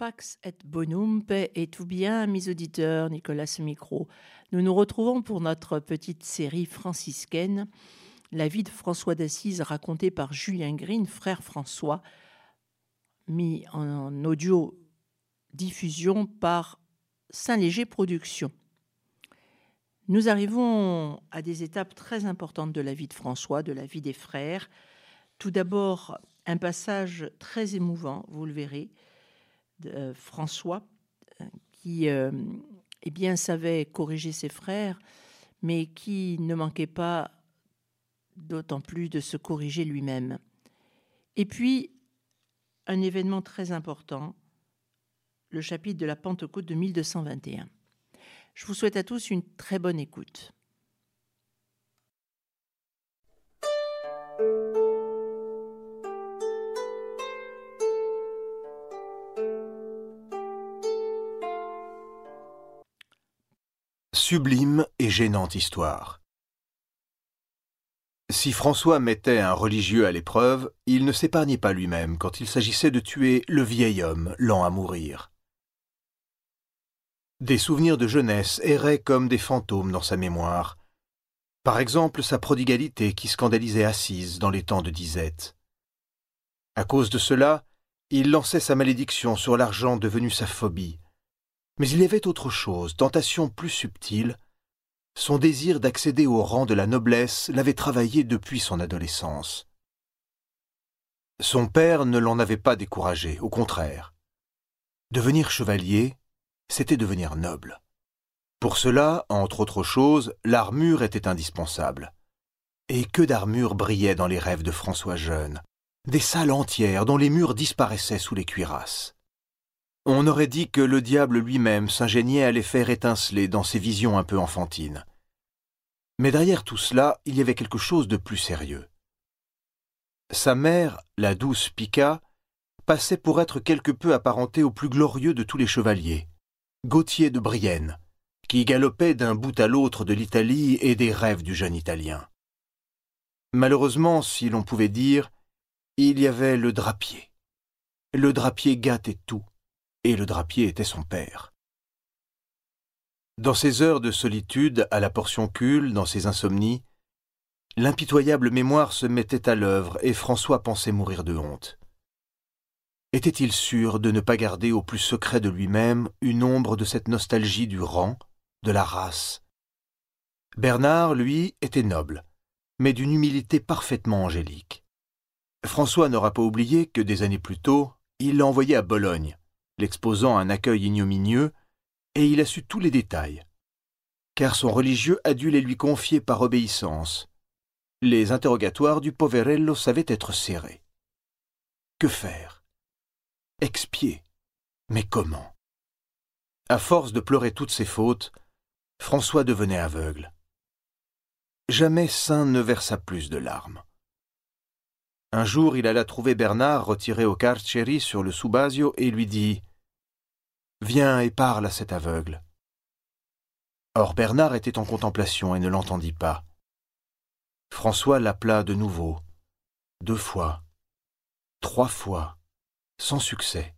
Pax et bonum, paix et tout bien, mes auditeurs, Nicolas ce micro. Nous nous retrouvons pour notre petite série franciscaine, la vie de François d'Assise racontée par Julien Green, frère François, mis en audio diffusion par Saint-Léger Productions. Nous arrivons à des étapes très importantes de la vie de François, de la vie des frères. Tout d'abord, un passage très émouvant, vous le verrez, de François, qui savait corriger ses frères, mais qui ne manquait pas d'autant plus de se corriger lui-même. Et puis, un événement très important, le chapitre de la Pentecôte de 1221. Je vous souhaite à tous une très bonne écoute. Sublime et gênante histoire. Si François mettait un religieux à l'épreuve, il ne s'épargnait pas lui-même quand il s'agissait de tuer le vieil homme lent à mourir. Des souvenirs de jeunesse erraient comme des fantômes dans sa mémoire. Par exemple, sa prodigalité qui scandalisait Assise dans les temps de disette. À cause de cela, il lançait sa malédiction sur l'argent devenu sa phobie. Mais il y avait autre chose, tentation plus subtile. Son désir d'accéder au rang de la noblesse l'avait travaillé depuis son adolescence. Son père ne l'en avait pas découragé, au contraire. Devenir chevalier, c'était devenir noble. Pour cela, entre autres choses, l'armure était indispensable. Et que d'armures brillaient dans les rêves de François jeune, des salles entières dont les murs disparaissaient sous les cuirasses. On aurait dit que le diable lui-même s'ingéniait à les faire étinceler dans ses visions un peu enfantines. Mais derrière tout cela, il y avait quelque chose de plus sérieux. Sa mère, la douce Pica, passait pour être quelque peu apparentée au plus glorieux de tous les chevaliers, Gauthier de Brienne, qui galopait d'un bout à l'autre de l'Italie et des rêves du jeune Italien. Malheureusement, si l'on pouvait dire, il y avait le drapier. Le drapier gâtait tout. Et le drapier était son père. Dans ses heures de solitude, à la portioncule, dans ses insomnies, l'impitoyable mémoire se mettait à l'œuvre et François pensait mourir de honte. Était-il sûr de ne pas garder au plus secret de lui-même une ombre de cette nostalgie du rang, de la race? Bernard, lui, était noble, mais d'une humilité parfaitement angélique. François n'aura pas oublié que des années plus tôt, il l'a envoyé à Bologne, l'exposant à un accueil ignominieux, et il a su tous les détails, car son religieux a dû les lui confier par obéissance. Les interrogatoires du poverello savaient être serrés. Que faire? Expier. Mais comment? À force de pleurer toutes ses fautes, François devenait aveugle. Jamais saint ne versa plus de larmes. Un jour, il alla trouver Bernard retiré au carceri sur le Subasio et lui dit « Viens et parle à cet aveugle. » Or Bernard était en contemplation et ne l'entendit pas. François l'appela de nouveau, 2 fois, 3 fois, sans succès.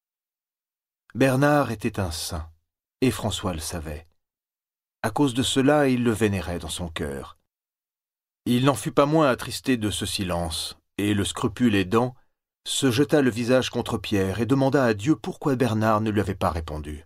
Bernard était un saint, et François le savait. À cause de cela, il le vénérait dans son cœur. Il n'en fut pas moins attristé de ce silence, et le scrupule aidant, se jeta le visage contre pierre et demanda à Dieu pourquoi Bernard ne lui avait pas répondu.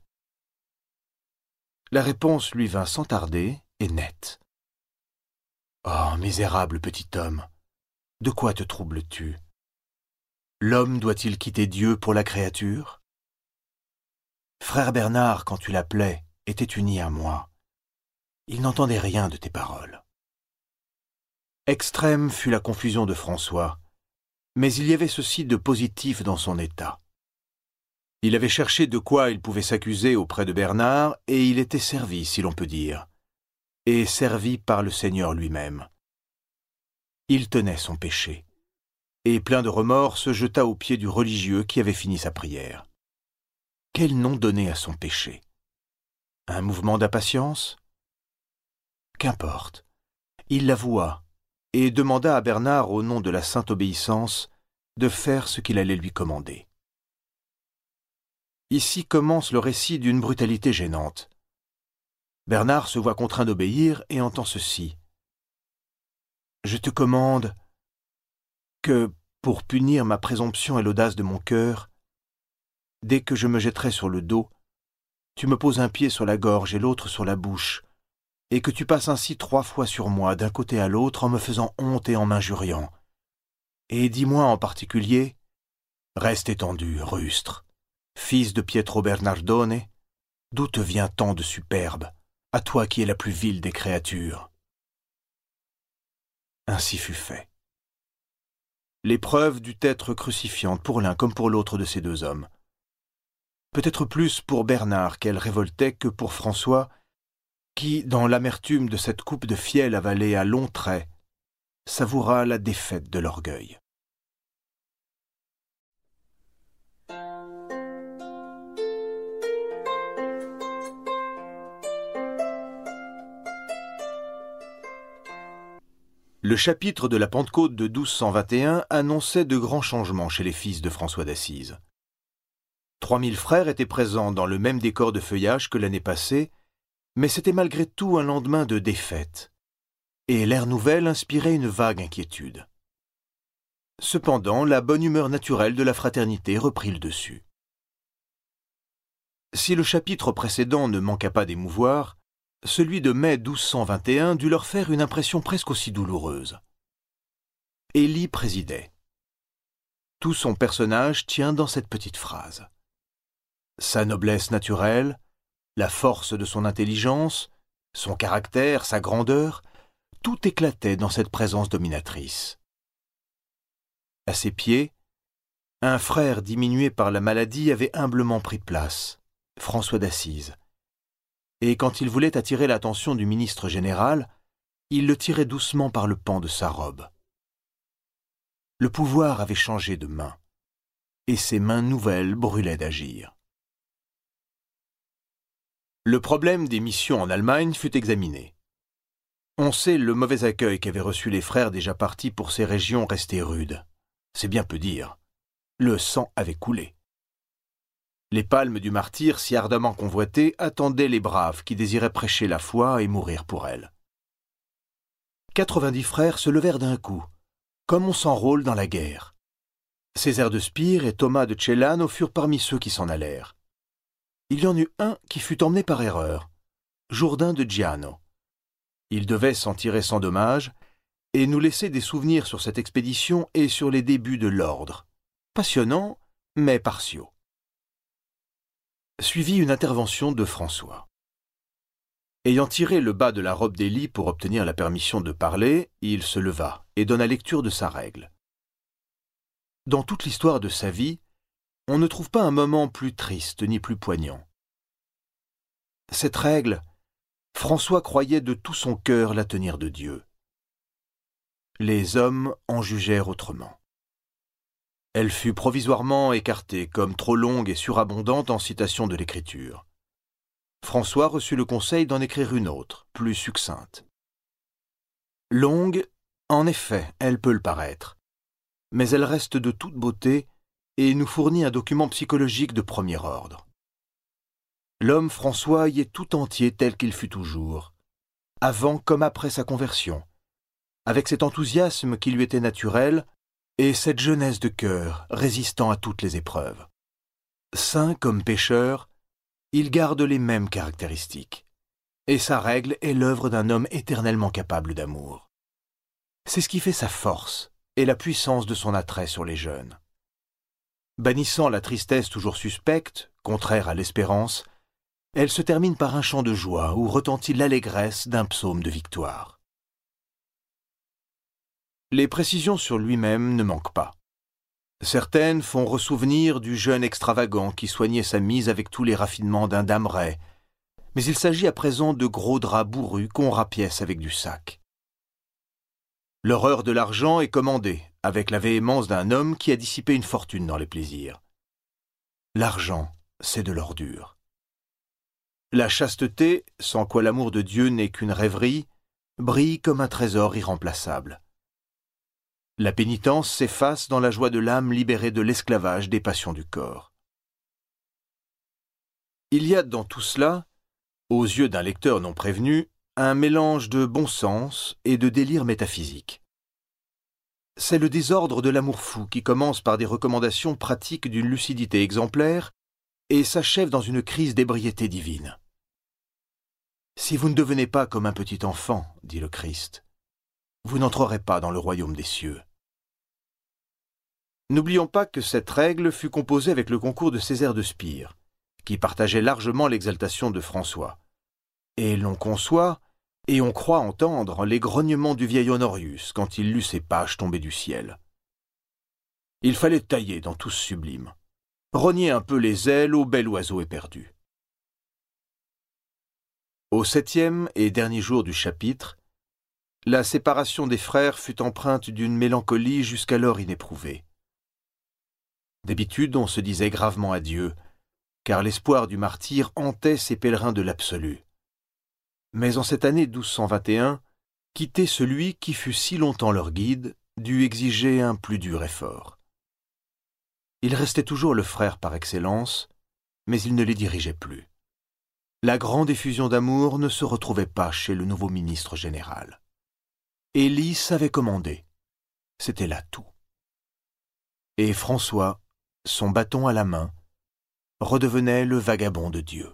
La réponse lui vint sans tarder et nette. « Oh, misérable petit homme, de quoi te troubles-tu? L'homme doit-il quitter Dieu pour la créature? Frère Bernard, quand tu l'appelais, était uni à moi. Il n'entendait rien de tes paroles. » Extrême fut la confusion de François, mais il y avait ceci de positif dans son état. Il avait cherché de quoi il pouvait s'accuser auprès de Bernard, et il était servi, si l'on peut dire, et servi par le Seigneur lui-même. Il tenait son péché, et plein de remords se jeta aux pieds du religieux qui avait fini sa prière. Quel nom donner à son péché? Un mouvement d'impatience? Qu'importe, il l'avoua, et demanda à Bernard, au nom de la sainte obéissance, de faire ce qu'il allait lui commander. Ici commence le récit d'une brutalité gênante. Bernard se voit contraint d'obéir et entend ceci. « Je te commande que, pour punir ma présomption et l'audace de mon cœur, dès que je me jetterai sur le dos, tu me poses un pied sur la gorge et l'autre sur la bouche, et que tu passes ainsi 3 fois sur moi, d'un côté à l'autre, en me faisant honte et en m'injuriant. Et dis-moi en particulier, reste étendu, rustre, fils de Pietro Bernardone, d'où te vient tant de superbe, à toi qui es la plus vile des créatures ?» Ainsi fut fait. L'épreuve dut être crucifiante pour l'un comme pour l'autre de ces 2 hommes. Peut-être plus pour Bernard qu'elle révoltait que pour François, qui, dans l'amertume de cette coupe de fiel avalée à longs traits, savoura la défaite de l'orgueil. Le chapitre de la Pentecôte de 1221 annonçait de grands changements chez les fils de François d'Assise. 3000 frères étaient présents dans le même décor de feuillage que l'année passée, mais c'était malgré tout un lendemain de défaite, et l'ère nouvelle inspirait une vague inquiétude. Cependant, la bonne humeur naturelle de la fraternité reprit le dessus. Si le chapitre précédent ne manqua pas d'émouvoir, celui de mai 1221 dut leur faire une impression presque aussi douloureuse. Élie présidait. Tout son personnage tient dans cette petite phrase. Sa noblesse naturelle, la force de son intelligence, son caractère, sa grandeur, tout éclatait dans cette présence dominatrice. À ses pieds, un frère diminué par la maladie avait humblement pris place, François d'Assise. Et quand il voulait attirer l'attention du ministre général, il le tirait doucement par le pan de sa robe. Le pouvoir avait changé de main, et ses mains nouvelles brûlaient d'agir. Le problème des missions en Allemagne fut examiné. On sait le mauvais accueil qu'avaient reçu les frères déjà partis pour ces régions restées rudes. C'est bien peu dire. Le sang avait coulé. Les palmes du martyr, si ardemment convoitées, attendaient les braves qui désiraient prêcher la foi et mourir pour elle. 90 frères se levèrent d'un coup, comme on s'enrôle dans la guerre. Césaire de Spire et Thomas de Celano furent parmi ceux qui s'en allèrent. Il y en eut un qui fut emmené par erreur, Jourdain de Giano. Il devait s'en tirer sans dommage et nous laisser des souvenirs sur cette expédition et sur les débuts de l'ordre, passionnants mais partiaux. Suivit une intervention de François. Ayant tiré le bas de la robe d'Élie pour obtenir la permission de parler, il se leva et donna lecture de sa règle. Dans toute l'histoire de sa vie, on ne trouve pas un moment plus triste ni plus poignant. Cette règle, François croyait de tout son cœur la tenir de Dieu. Les hommes en jugèrent autrement. Elle fut provisoirement écartée comme trop longue et surabondante en citations de l'Écriture. François reçut le conseil d'en écrire une autre, plus succincte. Longue, en effet, elle peut le paraître, mais elle reste de toute beauté et nous fournit un document psychologique de premier ordre. L'homme François y est tout entier tel qu'il fut toujours, avant comme après sa conversion, avec cet enthousiasme qui lui était naturel et cette jeunesse de cœur résistant à toutes les épreuves. Saint comme pécheur, il garde les mêmes caractéristiques, et sa règle est l'œuvre d'un homme éternellement capable d'amour. C'est ce qui fait sa force et la puissance de son attrait sur les jeunes. Bannissant la tristesse toujours suspecte, contraire à l'espérance, elle se termine par un chant de joie où retentit l'allégresse d'un psaume de victoire. Les précisions sur lui-même ne manquent pas. Certaines font ressouvenir du jeune extravagant qui soignait sa mise avec tous les raffinements d'un dameret, mais il s'agit à présent de gros draps bourrus qu'on rapièce avec du sac. L'horreur de l'argent est commandée, avec la véhémence d'un homme qui a dissipé une fortune dans les plaisirs. L'argent, c'est de l'ordure. La chasteté, sans quoi l'amour de Dieu n'est qu'une rêverie, brille comme un trésor irremplaçable. La pénitence s'efface dans la joie de l'âme libérée de l'esclavage des passions du corps. Il y a dans tout cela, aux yeux d'un lecteur non prévenu, un mélange de bon sens et de délire métaphysique. C'est le désordre de l'amour fou qui commence par des recommandations pratiques d'une lucidité exemplaire et s'achève dans une crise d'ébriété divine. « Si vous ne devenez pas comme un petit enfant, dit le Christ, vous n'entrerez pas dans le royaume des cieux. » N'oublions pas que cette règle fut composée avec le concours de Césaire de Spire, qui partageait largement l'exaltation de François. Et l'on conçoit, et on croit entendre les grognements du vieil Honorius quand il lut ces pages tombées du ciel. Il fallait tailler dans tout ce sublime, rogner un peu les ailes au bel oiseau éperdu. Au 7e et dernier jour du chapitre, la séparation des frères fut empreinte d'une mélancolie jusqu'alors inéprouvée. D'habitude, on se disait gravement adieu, car l'espoir du martyr hantait ces pèlerins de l'absolu. Mais en cette année 1221, quitter celui qui fut si longtemps leur guide dut exiger un plus dur effort. Il restait toujours le frère par excellence, mais il ne les dirigeait plus. La grande effusion d'amour ne se retrouvait pas chez le nouveau ministre général. Élie savait commander. C'était là tout. Et François, son bâton à la main, redevenait le vagabond de Dieu.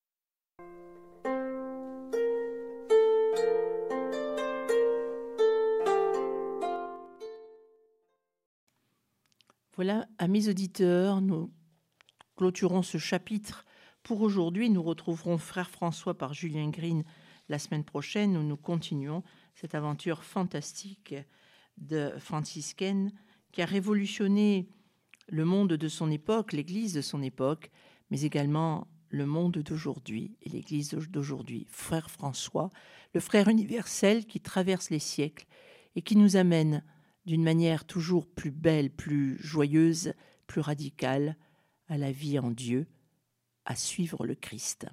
Voilà, amis auditeurs, nous clôturons ce chapitre pour aujourd'hui. Nous retrouverons Frère François par Julien Green la semaine prochaine où nous continuons cette aventure fantastique de franciscaine qui a révolutionné le monde de son époque, l'Église de son époque, mais également le monde d'aujourd'hui et l'Église d'aujourd'hui. Frère François, le frère universel qui traverse les siècles et qui nous amène d'une manière toujours plus belle, plus joyeuse, plus radicale, à la vie en Dieu, à suivre le Christ.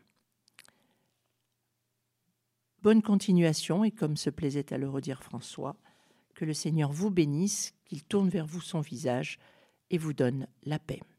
Bonne continuation, et comme se plaisait à le redire François, que le Seigneur vous bénisse, qu'il tourne vers vous son visage et vous donne la paix.